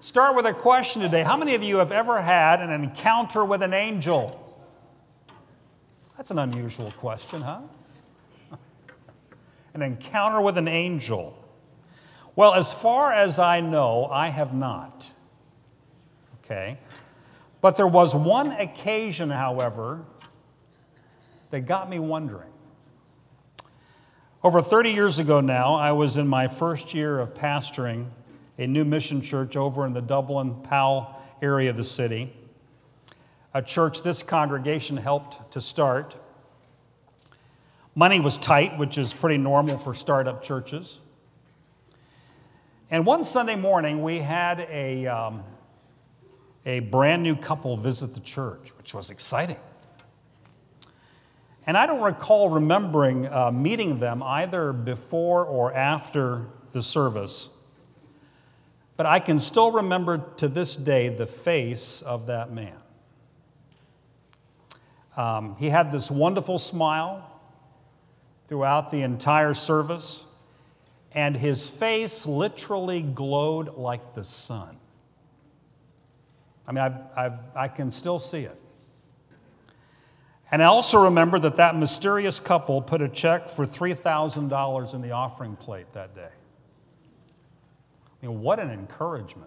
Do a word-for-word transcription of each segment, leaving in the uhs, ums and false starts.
Start with a question today. How many of you have ever had an encounter with an angel? That's an unusual question, huh? An encounter with an angel. Well, as far as I know, I have not. Okay? But there was one occasion, however, that got me wondering. Over thirty years ago now, I was in my first year of pastoring a new mission church over in the Dublin, Powell area of the city, a church this congregation helped to start. Money was tight, which is pretty normal for startup churches. And one Sunday morning, we had a, um, a brand new couple visit the church, which was exciting. And I don't recall remembering uh, meeting them either before or after the service, but I can still remember to this day the face of that man. Um, he had this wonderful smile throughout the entire service, and his face literally glowed like the sun. I mean, I've, I've, I can still see it. And I also remember that that mysterious couple put a check for three thousand dollars in the offering plate that day. I mean, what an encouragement.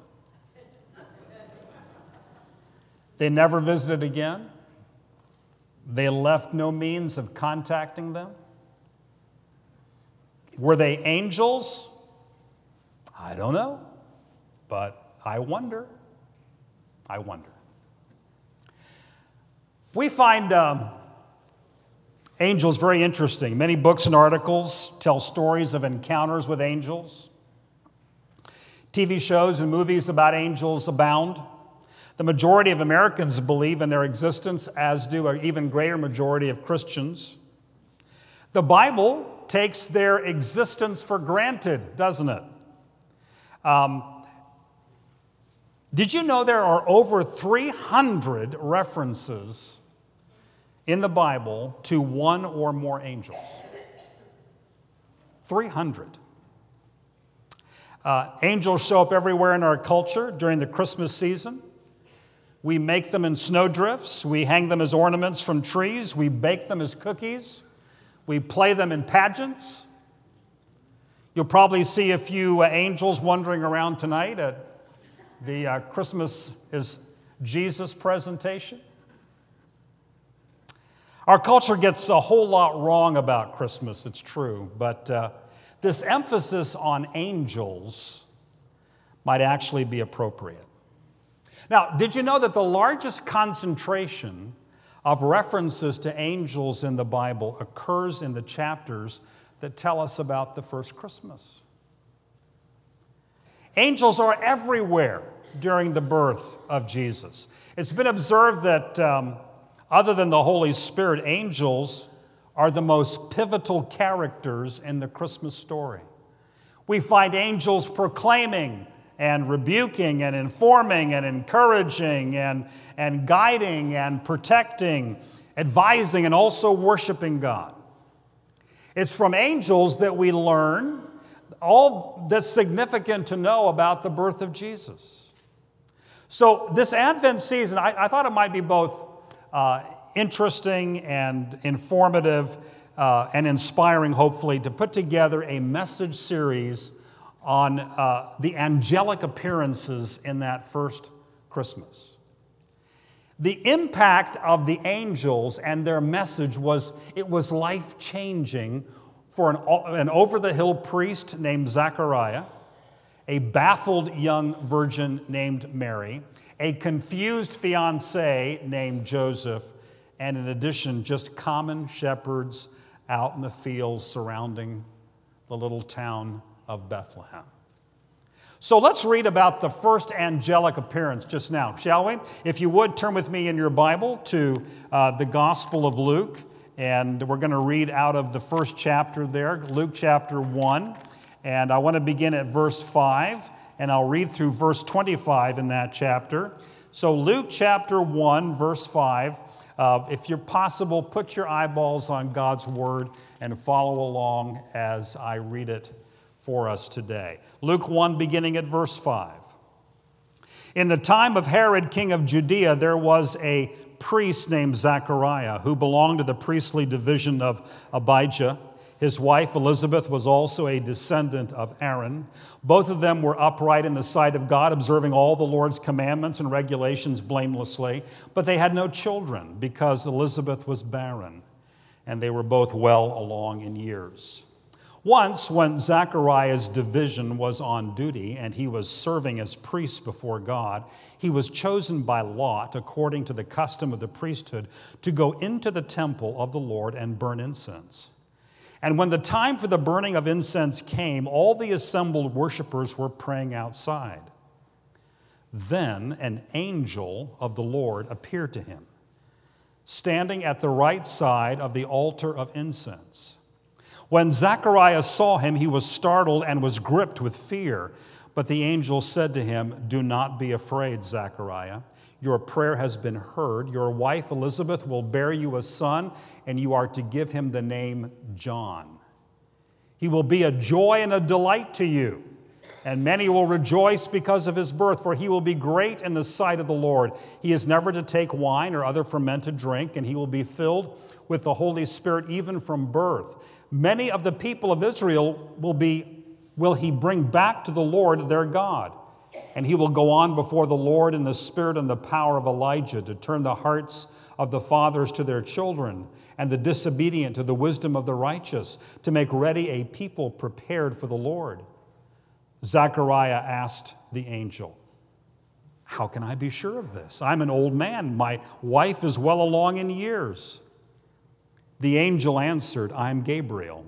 They never visited again. They left no means of contacting them. Were they angels? I don't know, but I wonder. I wonder. We find um, angels very interesting. Many books and articles tell stories of encounters with angels. T V shows and movies about angels abound. The majority of Americans believe in their existence, as do an even greater majority of Christians. The Bible takes their existence for granted, doesn't it? Um, did you know there are over three hundred references in the Bible to one or more angels? three hundred. Uh, angels show up everywhere in our culture during the Christmas season. We make them in snowdrifts. We hang them as ornaments from trees. We bake them as cookies. We play them in pageants. You'll probably see a few uh, angels wandering around tonight at the uh, Christmas is Jesus presentation. Our culture gets a whole lot wrong about Christmas, it's true, but uh, this emphasis on angels might actually be appropriate. Now, did you know that the largest concentration of references to angels in the Bible occurs in the chapters that tell us about the first Christmas? Angels are everywhere during the birth of Jesus. It's been observed that um, other than the Holy Spirit, angels are the most pivotal characters in the Christmas story. We find angels proclaiming and rebuking and informing and encouraging and, and guiding and protecting, advising and also worshiping God. It's from angels that we learn all that's significant to know about the birth of Jesus. So this Advent season, I, I thought it might be both uh, interesting and informative uh, and inspiring, hopefully, to put together a message series on uh, the angelic appearances in that first Christmas. The impact of the angels and their message was, it was life-changing for an, an over-the-hill priest named Zechariah, a baffled young virgin named Mary, a confused fiancé named Joseph, and in addition, just common shepherds out in the fields surrounding the little town of Bethlehem. So let's read about the first angelic appearance just now, shall we? If you would, turn with me in your Bible to uh, the Gospel of Luke, and we're going to read out of the first chapter there, Luke chapter one, and I want to begin at verse five, and I'll read through verse twenty-five in that chapter. So Luke chapter one, verse five, uh, if you're possible, put your eyeballs on God's Word and follow along as I read it for us today. Luke one, beginning at verse five. In the time of Herod, king of Judea, there was a priest named Zechariah who belonged to the priestly division of Abijah. His wife Elizabeth was also a descendant of Aaron. Both of them were upright in the sight of God, observing all the Lord's commandments and regulations blamelessly. But they had no children because Elizabeth was barren, and they were both well along in years. Once, when Zechariah's division was on duty and he was serving as priest before God, he was chosen by lot, according to the custom of the priesthood, to go into the temple of the Lord and burn incense. And when the time for the burning of incense came, all the assembled worshipers were praying outside. Then an angel of the Lord appeared to him, standing at the right side of the altar of incense. When Zechariah saw him, he was startled and was gripped with fear. But the angel said to him, "Do not be afraid, Zechariah. Your prayer has been heard. Your wife Elizabeth will bear you a son, and you are to give him the name John. He will be a joy and a delight to you, and many will rejoice because of his birth, for he will be great in the sight of the Lord. He is never to take wine or other fermented drink, and he will be filled with the Holy Spirit even from birth. Many of the people of Israel will be, will he bring back to the Lord their God. And he will go on before the Lord in the spirit and the power of Elijah to turn the hearts of the fathers to their children and the disobedient to the wisdom of the righteous, to make ready a people prepared for the Lord." Zechariah asked the angel, "How can I be sure of this? I'm an old man. My wife is well along in years." The angel answered, "I am Gabriel.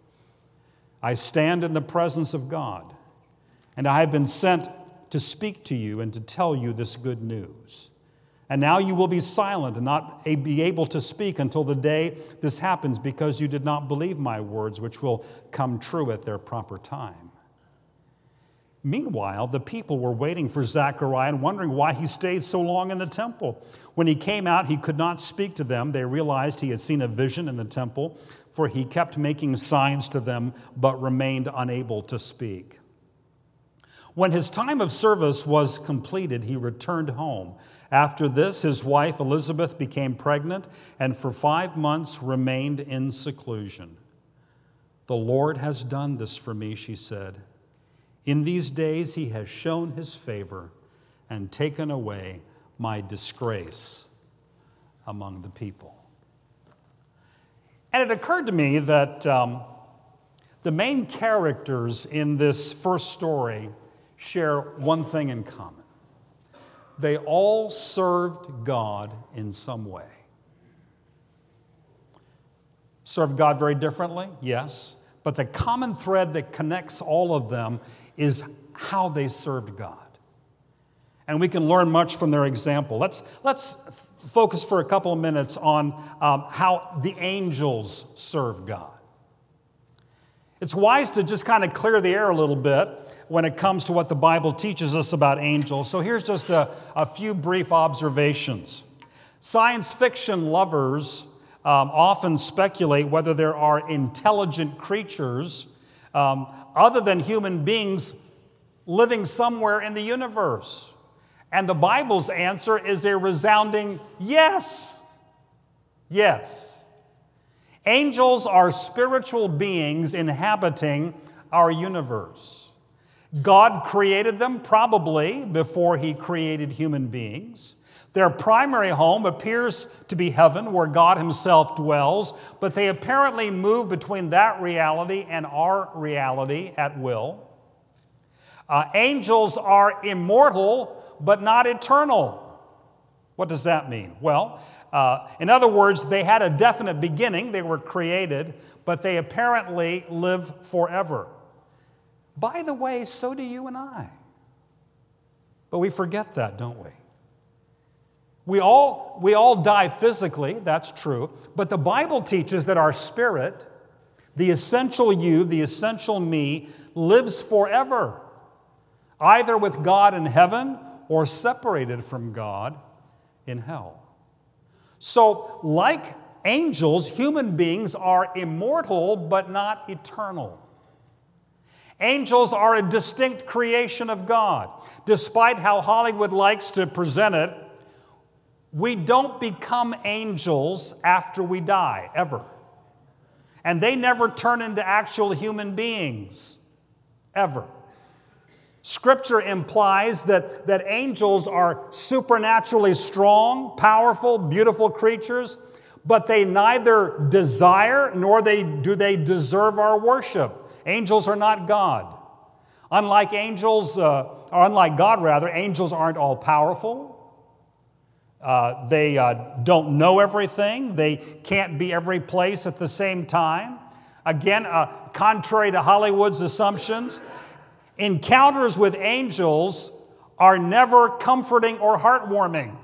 I stand in the presence of God, and I have been sent to speak to you and to tell you this good news. And now you will be silent and not be able to speak until the day this happens, because you did not believe my words, which will come true at their proper time." Meanwhile, the people were waiting for Zechariah and wondering why he stayed so long in the temple. When he came out, he could not speak to them. They realized he had seen a vision in the temple, for he kept making signs to them, but remained unable to speak. When his time of service was completed, he returned home. After this, his wife Elizabeth became pregnant, and for five months remained in seclusion. "The Lord has done this for me," she said. "In these days he has shown his favor and taken away my disgrace among the people." And it occurred to me that um, the main characters in this first story share one thing in common. They all served God in some way. Served God very differently, yes, but the common thread that connects all of them is how they served God. And we can learn much from their example. Let's, let's focus for a couple of minutes on um, how the angels served God. It's wise to just kind of clear the air a little bit when it comes to what the Bible teaches us about angels. So here's just a, a few brief observations. Science fiction lovers um, often speculate whether there are intelligent creatures um, other than human beings living somewhere in the universe. And the Bible's answer is a resounding yes. Yes. Angels are spiritual beings inhabiting our universe. God created them probably before he created human beings. Their primary home appears to be heaven, where God himself dwells, but they apparently move between that reality and our reality at will. Uh, angels are immortal, but not eternal. What does that mean? Well, uh, in other words, they had a definite beginning. They were created, but they apparently live forever. By the way, so do you and I. But we forget that, don't we? We all, we all die physically, that's true, but the Bible teaches that our spirit, the essential you, the essential me, lives forever, either with God in heaven or separated from God in hell. So, like angels, human beings are immortal but not eternal. Angels are a distinct creation of God. Despite how Hollywood likes to present it, we don't become angels after we die, ever. And they never turn into actual human beings, ever. Scripture implies that, that angels are supernaturally strong, powerful, beautiful creatures, but they neither desire nor they, do they deserve our worship. Angels are not God. Unlike angels, uh, or unlike God rather, angels aren't all powerful. Uh, they uh, don't know everything. They can't be every place at the same time. Again, uh, contrary to Hollywood's assumptions, encounters with angels are never comforting or heartwarming.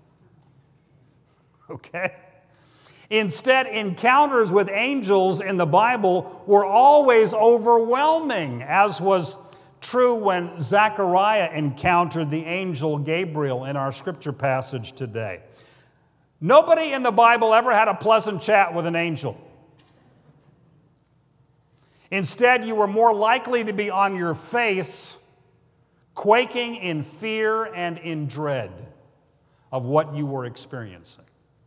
Okay? Instead, encounters with angels in the Bible were always overwhelming, as was true when Zechariah encountered the angel Gabriel in our scripture passage today. Nobody in the Bible ever had a pleasant chat with an angel. Instead, you were more likely to be on your face, quaking in fear and in dread of what you were experiencing.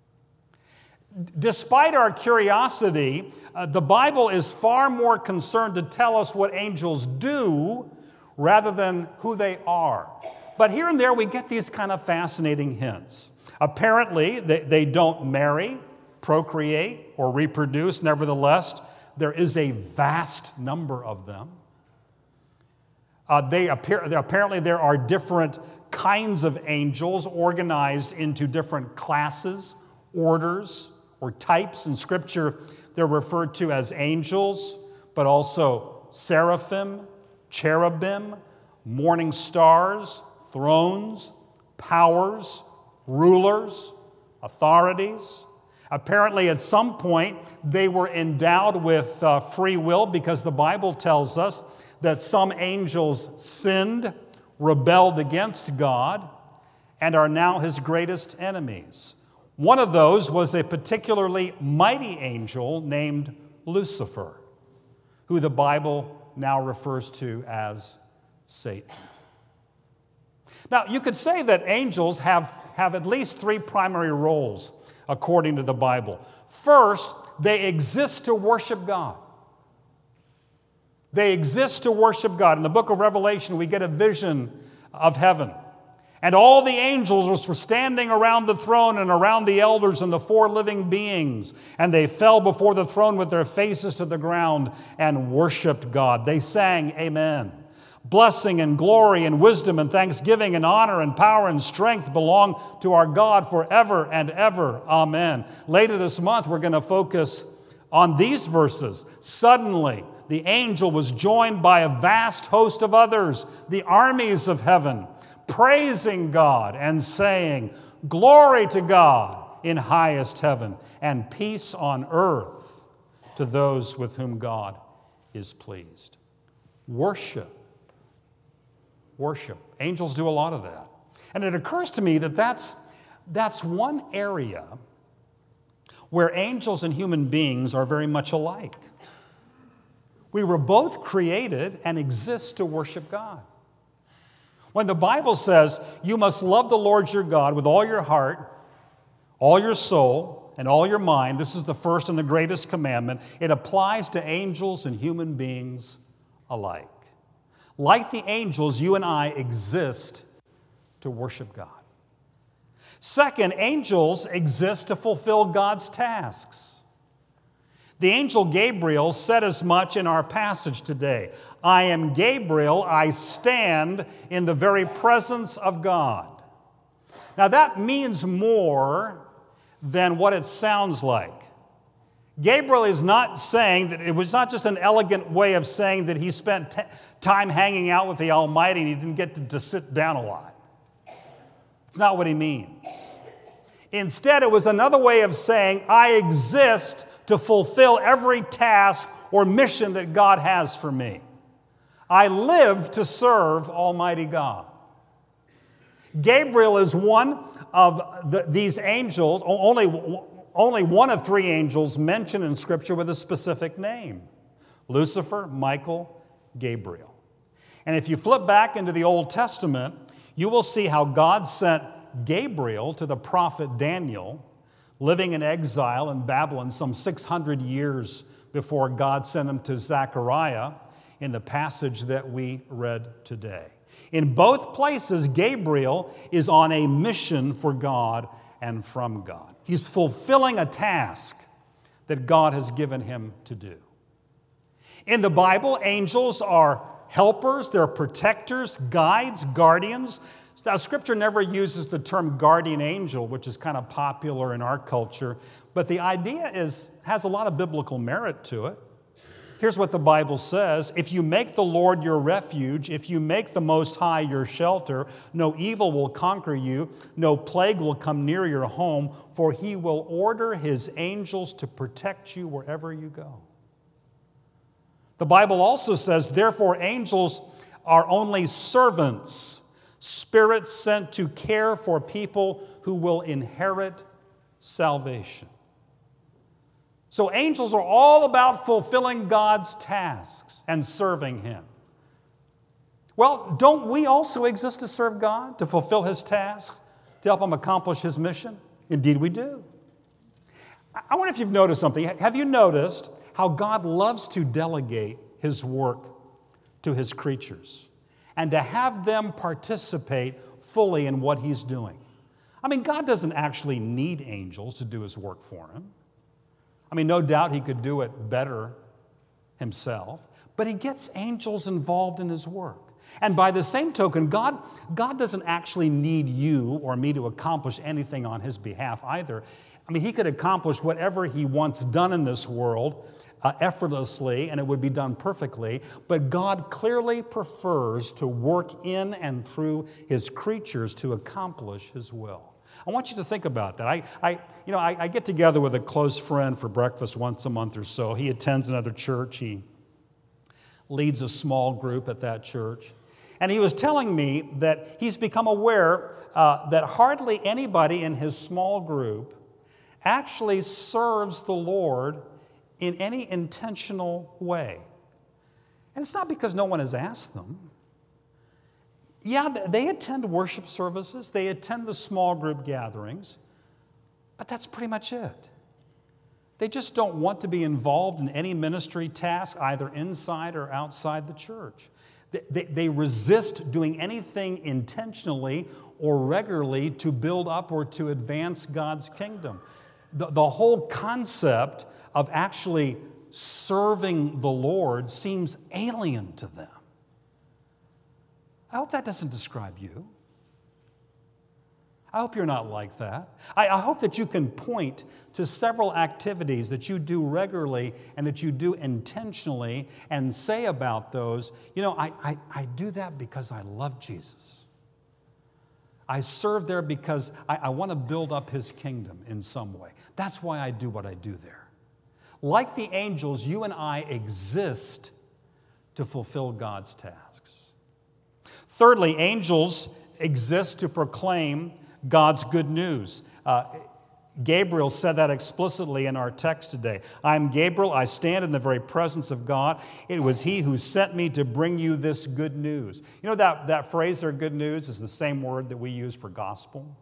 Despite our curiosity, uh, the Bible is far more concerned to tell us what angels do rather than who they are. But here and there we get these kind of fascinating hints. Apparently, they, they don't marry, procreate, or reproduce. Nevertheless, there is a vast number of them. Uh, they appear, apparently, there are different kinds of angels organized into different classes, orders, or types. In Scripture, they're referred to as angels, but also seraphim, cherubim, morning stars, thrones, powers, rulers, authorities. Apparently, at some point, they were endowed with uh, free will, because the Bible tells us that some angels sinned, rebelled against God, and are now his greatest enemies. One of those was a particularly mighty angel named Lucifer, who the Bible now refers to as Satan. Now, you could say that angels have, have at least three primary roles according to the Bible. First, they exist to worship God. They exist to worship God. In the book of Revelation, we get a vision of heaven. And all the angels were standing around the throne and around the elders and the four living beings. And they fell before the throne with their faces to the ground and worshiped God. They sang, Amen. Blessing and glory and wisdom and thanksgiving and honor and power and strength belong to our God forever and ever. Amen. Later this month, we're going to focus on these verses. Suddenly, the angel was joined by a vast host of others, the armies of heaven, praising God and saying, Glory to God in highest heaven, and peace on earth to those with whom God is pleased. Worship. Worship. Angels do a lot of that. And it occurs to me that that's, that's one area where angels and human beings are very much alike. We were both created and exist to worship God. When the Bible says you must love the Lord your God with all your heart, all your soul, and all your mind, this is the first and the greatest commandment, it applies to angels and human beings alike. Like the angels, you and I exist to worship God. Second, angels exist to fulfill God's tasks. The angel Gabriel said as much in our passage today. I am Gabriel, I stand in the very presence of God. Now that means more than what it sounds like. Gabriel is not saying that, it was not just an elegant way of saying that he spent t- time hanging out with the Almighty and he didn't get to, to sit down a lot. It's not what he means. Instead, it was another way of saying, I exist to fulfill every task or mission that God has for me. I live to serve Almighty God. Gabriel is one of the, these angels, only, only one of three angels mentioned in Scripture with a specific name. Lucifer, Michael, Gabriel. And if you flip back into the Old Testament, you will see how God sent Gabriel to the prophet Daniel, living in exile in Babylon some six hundred years before God sent him to Zechariah in the passage that we read today. In both places, Gabriel is on a mission for God and from God. He's fulfilling a task that God has given him to do. In the Bible, angels are helpers, they're protectors, guides, guardians. Now, Scripture never uses the term guardian angel, which is kind of popular in our culture, but the idea is has a lot of biblical merit to it. Here's what the Bible says: if you make the Lord your refuge, if you make the Most High your shelter, no evil will conquer you, no plague will come near your home, for he will order his angels to protect you wherever you go. The Bible also says, therefore, angels are only servants, spirits sent to care for people who will inherit salvation. So angels are all about fulfilling God's tasks and serving him. Well, don't we also exist to serve God, to fulfill his tasks, to help him accomplish his mission? Indeed we do. I wonder if you've noticed something. Have you noticed how God loves to delegate his work to his creatures and to have them participate fully in what he's doing? I mean, God doesn't actually need angels to do his work for him. I mean, no doubt he could do it better himself, but he gets angels involved in his work. And by the same token, God, God doesn't actually need you or me to accomplish anything on his behalf either. I mean, he could accomplish whatever he wants done in this world uh, effortlessly, and it would be done perfectly, but God clearly prefers to work in and through his creatures to accomplish his will. I want you to think about that. I, I, you know, I, I get together with a close friend for breakfast once a month or so. He attends another church. He leads a small group at that church. And he was telling me that he's become aware uh, that hardly anybody in his small group actually serves the Lord in any intentional way. And it's not because no one has asked them. Yeah, they attend worship services, they attend the small group gatherings, but that's pretty much it. They just don't want to be involved in any ministry task, either inside or outside the church. They, they, they resist doing anything intentionally or regularly to build up or to advance God's kingdom. The, the whole concept of actually serving the Lord seems alien to them. I hope that doesn't describe you. I hope you're not like that. I, I hope that you can point to several activities that you do regularly and that you do intentionally and say about those, you know, I, I, I do that because I love Jesus. I serve there because I, I want to build up his kingdom in some way. That's why I do what I do there. Like the angels, you and I exist to fulfill God's tasks. Thirdly, angels exist to proclaim God's good news. Uh, Gabriel said that explicitly in our text today. I am Gabriel. I stand in the very presence of God. It was he who sent me to bring you this good news. You know that, that phrase there, good news, is the same word that we use for gospel.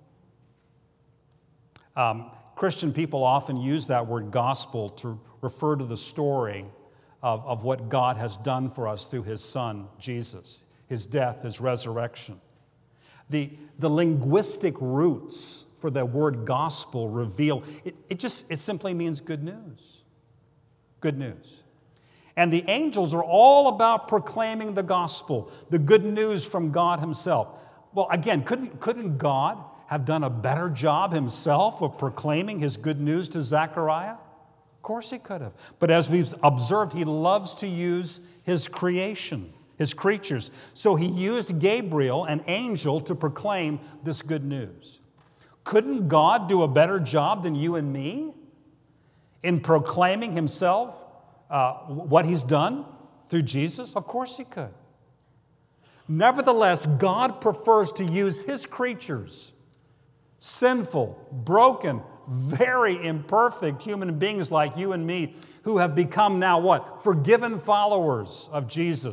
Um, Christian people often use that word gospel to refer to the story of, of what God has done for us through his Son, Jesus. His death, his resurrection. The, the linguistic roots for the word gospel reveal, it, it just, it simply means good news. Good news. And the angels are all about proclaiming the gospel, the good news from God himself. Well, again, couldn't, couldn't God have done a better job himself of proclaiming his good news to Zechariah? Of course he could have. But as we've observed, he loves to use his creation, his creatures. So he used Gabriel, an angel, to proclaim this good news. Couldn't God do a better job than you and me in proclaiming himself, uh, what he's done through Jesus? Of course he could. Nevertheless, God prefers to use his creatures, sinful, broken, very imperfect human beings like you and me, who have become now what? Forgiven followers of Jesus,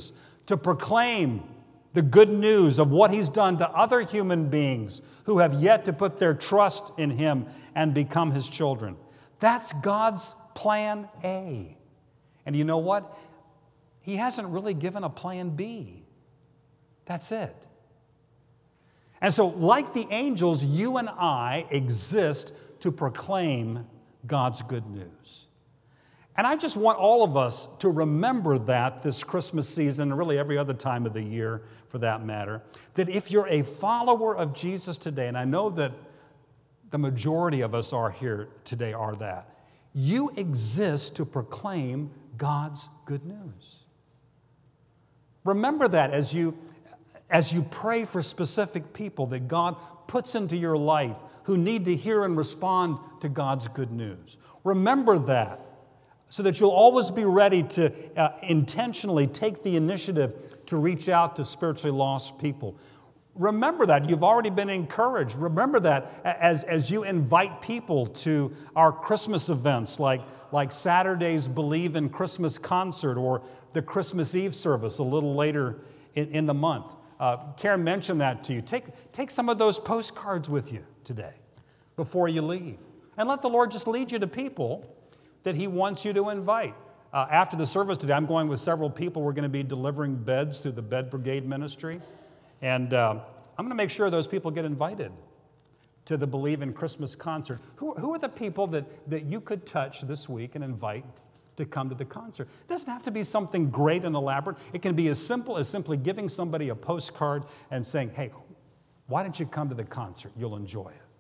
to proclaim the good news of what he's done to other human beings who have yet to put their trust in him and become his children. That's God's plan A. And you know what? He hasn't really given a plan B. That's it. And so, like the angels, you and I exist to proclaim God's good news. And I just want all of us to remember that this Christmas season, and really every other time of the year for that matter, that if you're a follower of Jesus today, and I know that the majority of us are here today are that, you exist to proclaim God's good news. Remember that as you, as you pray for specific people that God puts into your life who need to hear and respond to God's good news. Remember that so that you'll always be ready to uh, intentionally take the initiative to reach out to spiritually lost people. Remember that. You've already been encouraged. Remember that as, as you invite people to our Christmas events like, like Saturday's Believe in Christmas concert or the Christmas Eve service a little later in, in the month. Uh, Karen mentioned that to you. Take, take some of those postcards with you today before you leave. And let the Lord just lead you to people that he wants you to invite. Uh, after the service today, I'm going with several people. We're going to be delivering beds through the Bed Brigade ministry. And uh, I'm going to make sure those people get invited to the Believe in Christmas concert. Who, who are the people that, that you could touch this week and invite to come to the concert? It doesn't have to be something great and elaborate. It can be as simple as simply giving somebody a postcard and saying, hey, why don't you come to the concert? You'll enjoy it.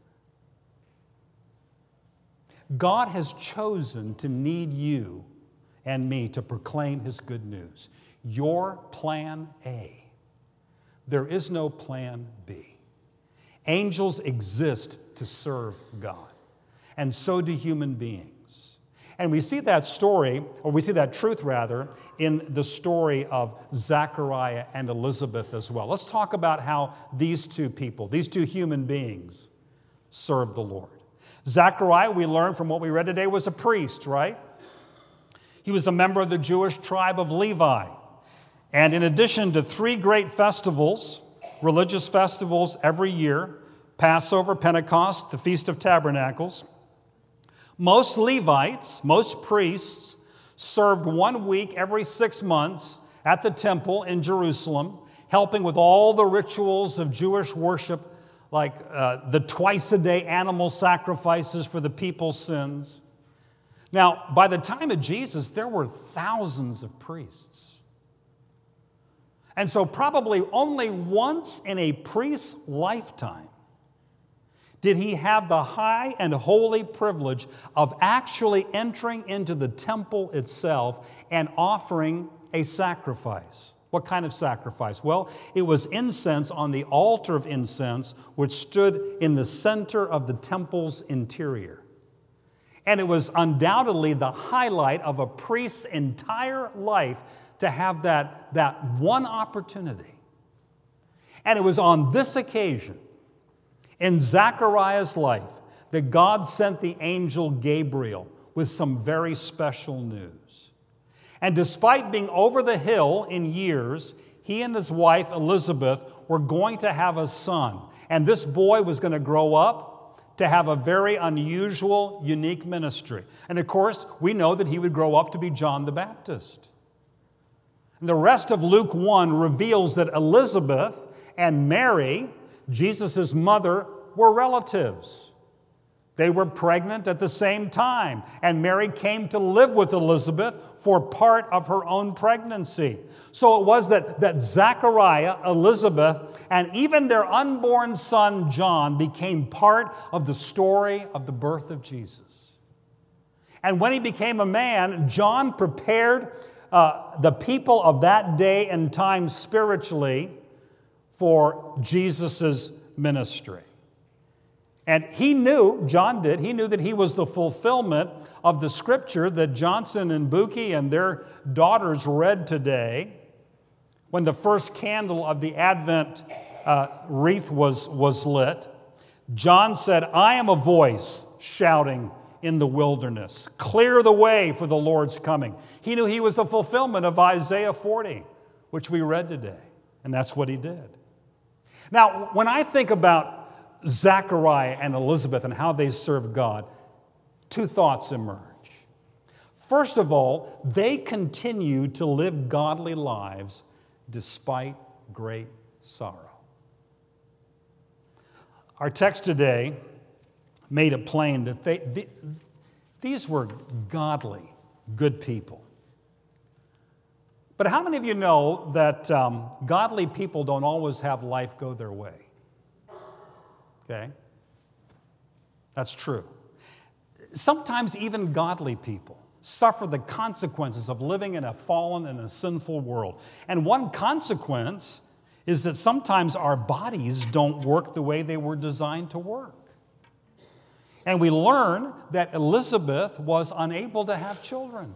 God has chosen to need you and me to proclaim his good news. Your plan A. There is no plan B. Angels exist to serve God, and so do human beings. And we see that story, or we see that truth rather, in the story of Zechariah and Elizabeth as well. Let's talk about how these two people, these two human beings, serve the Lord. Zechariah, we learned from what we read today, was a priest, right? He was a member of the Jewish tribe of Levi. And in addition to three great festivals, religious festivals every year, Passover, Pentecost, the Feast of Tabernacles, most Levites, most priests, served one week every six months at the temple in Jerusalem, helping with all the rituals of Jewish worship, like uh, the twice-a-day animal sacrifices for the people's sins. Now, by the time of Jesus, there were thousands of priests. And so probably only once in a priest's lifetime did he have the high and holy privilege of actually entering into the temple itself and offering a sacrifice. What kind of sacrifice? Well, it was incense on the altar of incense, which stood in the center of the temple's interior. And it was undoubtedly the highlight of a priest's entire life to have that, that one opportunity. And it was on this occasion, in Zechariah's life, that God sent the angel Gabriel with some very special news. And despite being over the hill in years, he and his wife Elizabeth were going to have a son. And this boy was going to grow up to have a very unusual, unique ministry. And of course, we know that he would grow up to be John the Baptist. And the rest of Luke one reveals that Elizabeth and Mary, Jesus' mother, were relatives. They were pregnant at the same time, and Mary came to live with Elizabeth for part of her own pregnancy. So it was that, that Zechariah, Elizabeth, and even their unborn son John became part of the story of the birth of Jesus. And when he became a man, John prepared uh, the people of that day and time spiritually for Jesus' ministry. And he knew, John did, he knew that he was the fulfillment of the scripture that Johnson and Buki and their daughters read today when the first candle of the Advent uh, wreath was, was lit. John said, I am a voice shouting in the wilderness, clear the way for the Lord's coming. He knew he was the fulfillment of Isaiah forty, which we read today. And that's what he did. Now, when I think about Zechariah and Elizabeth and how they served God, two thoughts emerge. First of all, they continued to live godly lives despite great sorrow. Our text today made it plain that they, they, these were godly, good people. But how many of you know that um, godly people don't always have life go their way? Okay? That's true. Sometimes even godly people suffer the consequences of living in a fallen and a sinful world. And one consequence is that sometimes our bodies don't work the way they were designed to work. And we learn that Elizabeth was unable to have children.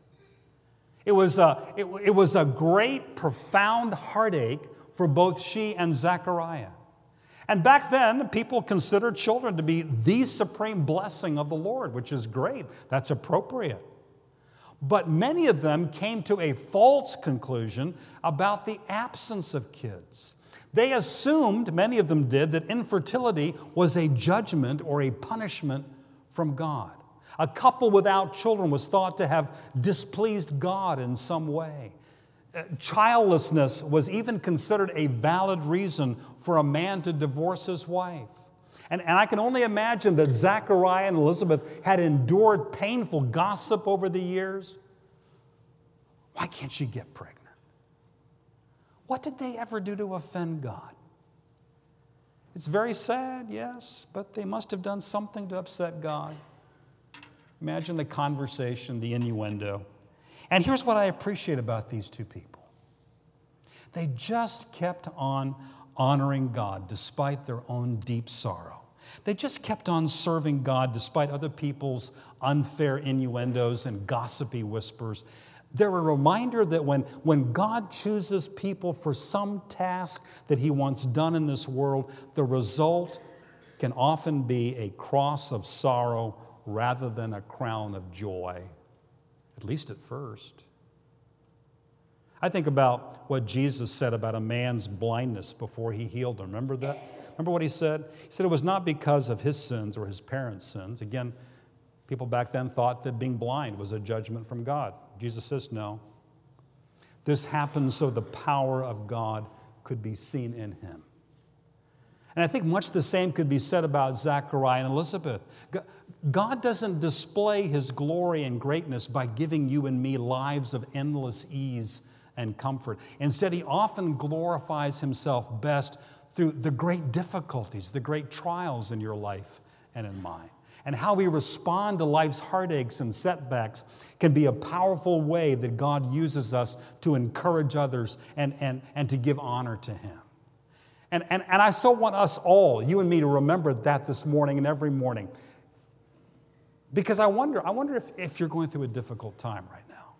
It was a, it, it was a great, profound heartache for both she and Zechariah. And back then, people considered children to be the supreme blessing of the Lord, which is great. That's appropriate. But many of them came to a false conclusion about the absence of kids. They assumed, many of them did, that infertility was a judgment or a punishment from God. A couple without children was thought to have displeased God in some way. Childlessness was even considered a valid reason for a man to divorce his wife. And, and I can only imagine that Zechariah and Elizabeth had endured painful gossip over the years. Why can't she get pregnant? What did they ever do to offend God? It's very sad, yes, but they must have done something to upset God. Imagine the conversation, the innuendo. And here's what I appreciate about these two people. They just kept on honoring God despite their own deep sorrow. They just kept on serving God despite other people's unfair innuendos and gossipy whispers. They're a reminder that when, when God chooses people for some task that he wants done in this world, the result can often be a cross of sorrow rather than a crown of joy, at least at first. I think about what Jesus said about a man's blindness before he healed him. Remember that? Remember what he said? He said it was not because of his sins or his parents' sins. Again, people back then thought that being blind was a judgment from God. Jesus says no. This happened so the power of God could be seen in him. And I think much the same could be said about Zechariah and Elizabeth. God doesn't display his glory and greatness by giving you and me lives of endless ease and comfort. Instead, he often glorifies himself best through the great difficulties, the great trials in your life and in mine. And how we respond to life's heartaches and setbacks can be a powerful way that God uses us to encourage others and, and, and to give honor to him. And, and, and I so want us all, you and me, to remember that this morning and every morning. Because I wonder, I wonder if, if you're going through a difficult time right now.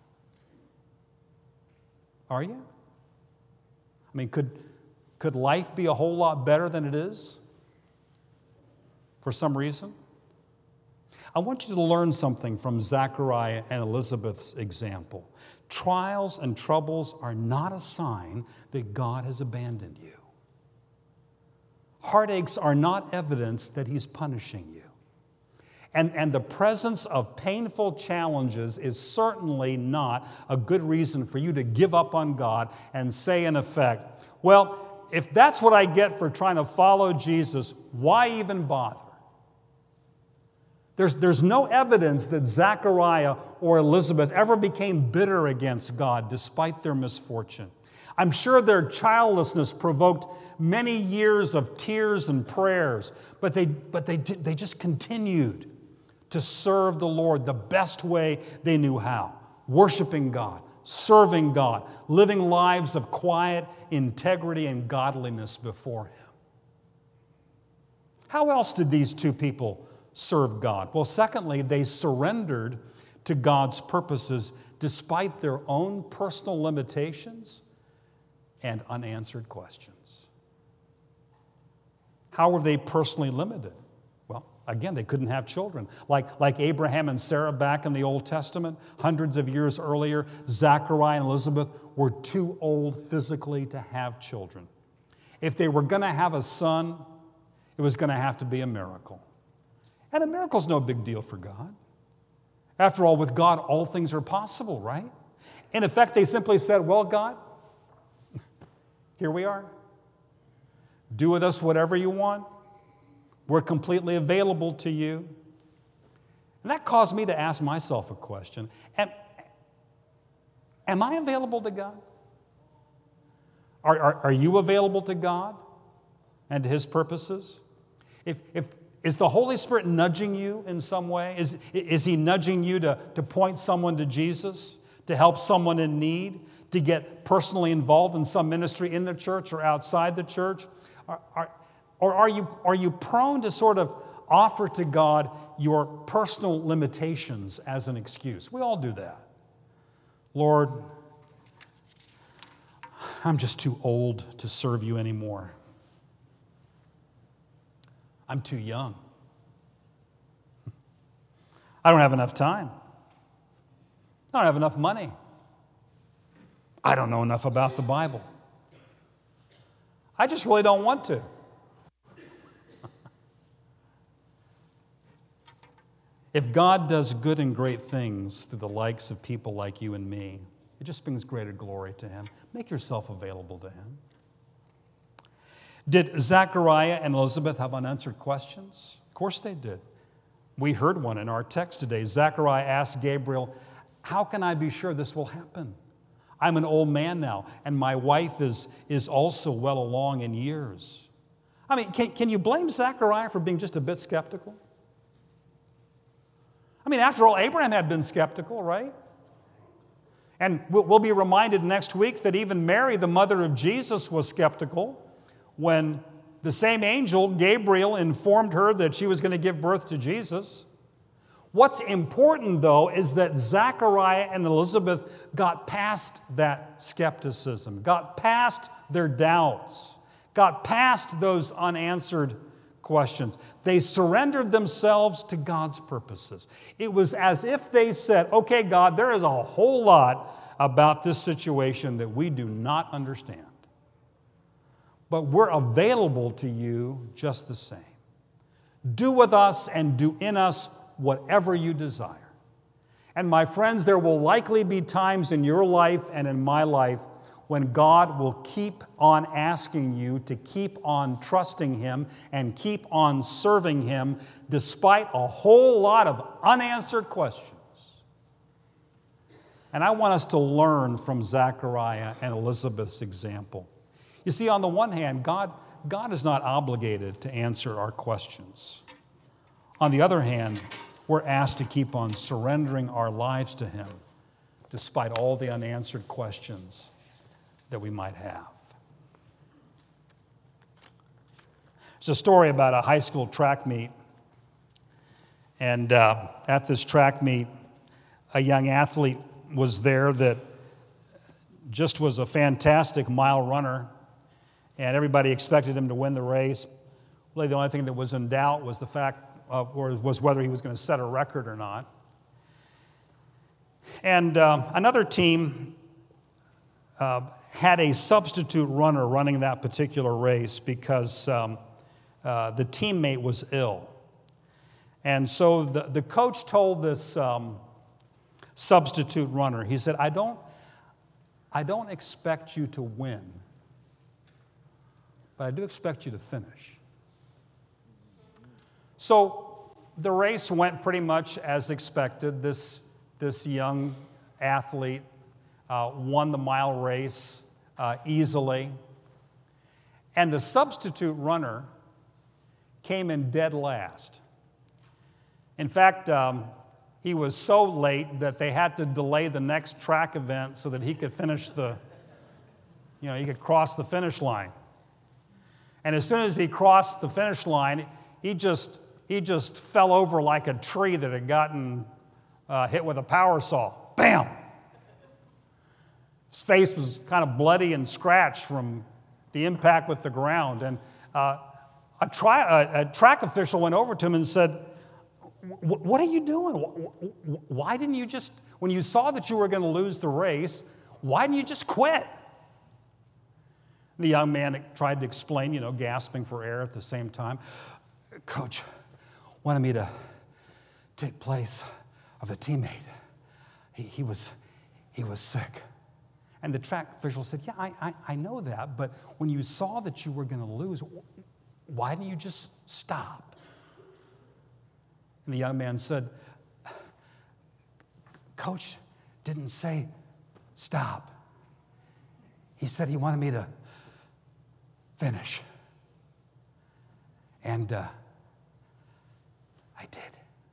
Are you? I mean, could, could life be a whole lot better than it is? For some reason? I want you to learn something from Zechariah and Elizabeth's example. Trials and troubles are not a sign that God has abandoned you. Heartaches are not evidence that he's punishing you. And, and the presence of painful challenges is certainly not a good reason for you to give up on God and say, in effect, well, if that's what I get for trying to follow Jesus, why even bother? There's, there's no evidence that Zechariah or Elizabeth ever became bitter against God despite their misfortune. I'm sure their childlessness provoked many years of tears and prayers, but they, but they, did, they just continued to serve the Lord the best way they knew how, worshiping God, serving God, living lives of quiet integrity and godliness before him. How else did these two people serve God? Well, secondly, they surrendered to God's purposes despite their own personal limitations and unanswered questions. How were they personally limited? Well, Again, they couldn't have children. Like, like Abraham and Sarah back in the Old Testament, hundreds of years earlier, Zachariah and Elizabeth were too old physically to have children. If they were going to have a son, it was going to have to be a miracle. And a miracle's no big deal for God. After all, with God, all things are possible, right? In effect, they simply said, well, God, here we are. Do with us whatever you want. We're completely available to you. And that caused me to ask myself a question. Am, am I available to God? Are, are, are you available to God and to His purposes? If, if, is the Holy Spirit nudging you in some way? Is, is He nudging you to, to point someone to Jesus, to help someone in need, to get personally involved in some ministry in the church or outside the church? Are, are, or are you, are you prone to sort of offer to God your personal limitations as an excuse? We all do that. Lord, I'm just too old to serve you anymore. I'm too young. I don't have enough time. I don't have enough money. I don't know enough about the Bible. I just really don't want to. If God does good and great things through the likes of people like you and me, it just brings greater glory to Him. Make yourself available to Him. Did Zachariah and Elizabeth have unanswered questions? Of course they did. We heard one in our text today. Zachariah asked Gabriel, how can I be sure this will happen? I'm an old man now, and my wife is, is also well along in years. I mean, can, can you blame Zachariah for being just a bit skeptical? I mean, after all, Abraham had been skeptical, right? And we'll, we'll be reminded next week that even Mary, the mother of Jesus, was skeptical when the same angel, Gabriel, informed her that she was going to give birth to Jesus. What's important, though, is that Zachariah and Elizabeth got past that skepticism, got past their doubts, got past those unanswered questions. They surrendered themselves to God's purposes. It was as if they said, okay, God, there is a whole lot about this situation that we do not understand. But we're available to you just the same. Do with us and do in us whatever you desire. And my friends, there will likely be times in your life and in my life when God will keep on asking you to keep on trusting Him and keep on serving Him despite a whole lot of unanswered questions. And I want us to learn from Zachariah and Elizabeth's example. You see, on the one hand, God, God is not obligated to answer our questions. On the other hand, we're asked to keep on surrendering our lives to Him despite all the unanswered questions that we might have. There's a story about a high school track meet. And uh, at this track meet, a young athlete was there that just was a fantastic mile runner. And everybody expected him to win the race. Really, the only thing that was in doubt was the fact, uh, or was whether he was going to set a record or not. And um, another team uh, had a substitute runner running that particular race because um, uh, the teammate was ill. And so the, the coach told this um, substitute runner, he said, I don't, I don't expect you to win, but I do expect you to finish. So the race went pretty much as expected. This, this young athlete uh, won the mile race uh, easily. And the substitute runner came in dead last. In fact, um, he was so late that they had to delay the next track event so that he could finish the, you know, he could cross the finish line. And as soon as he crossed the finish line, he just, he just fell over like a tree that had gotten uh, hit with a power saw. Bam! His face was kind of bloody and scratched from the impact with the ground. And uh, a, tri- a, a track official went over to him and said, what are you doing? Why didn't you just, when you saw that you were going to lose the race, why didn't you just quit? The young man tried to explain, you know, gasping for air at the same time. Coach wanted me to take place of a teammate. He, he, was, he was sick. And the track official said, yeah, I, I, I know that, but when you saw that you were going to lose, why didn't you just stop? And the young man said, Coach didn't say stop. He said he wanted me to finish. And uh, I did.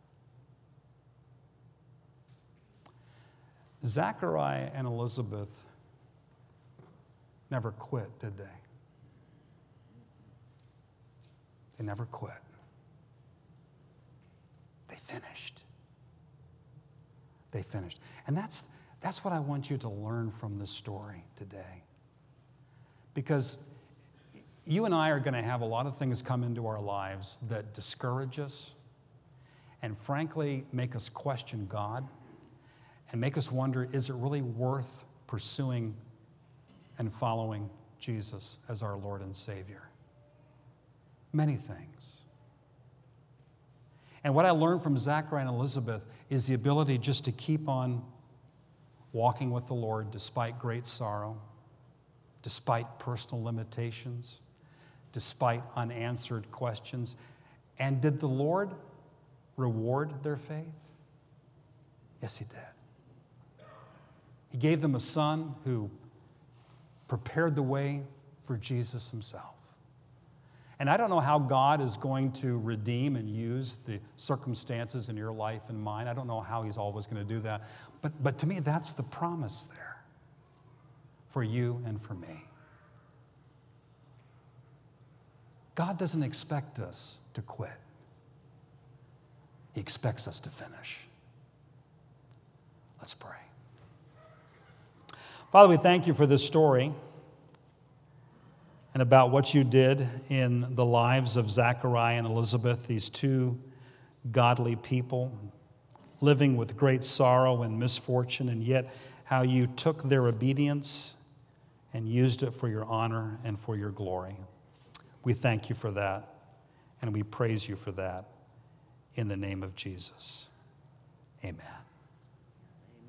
Zachariah and Elizabeth never quit, did they? They never quit. They finished. They finished. And that's, that's what I want you to learn from this story today. Because you and I are going to have a lot of things come into our lives that discourage us and frankly make us question God and make us wonder, is it really worth pursuing and following Jesus as our Lord and Savior? Many things. And what I learned from Zachariah and Elizabeth is the ability just to keep on walking with the Lord despite great sorrow, despite personal limitations, despite unanswered questions. And did the Lord reward their faith? Yes, He did. He gave them a son who prepared the way for Jesus Himself. And I don't know how God is going to redeem and use the circumstances in your life and mine. I don't know how He's always going to do that. But, but to me, that's the promise there for you and for me. God doesn't expect us to quit. He expects us to finish. Let's pray. Father, we thank You for this story and about what You did in the lives of Zachariah and Elizabeth, these two godly people living with great sorrow and misfortune, and yet how You took their obedience and used it for Your honor and for Your glory. We thank You for that, and we praise You for that in the name of Jesus. Amen.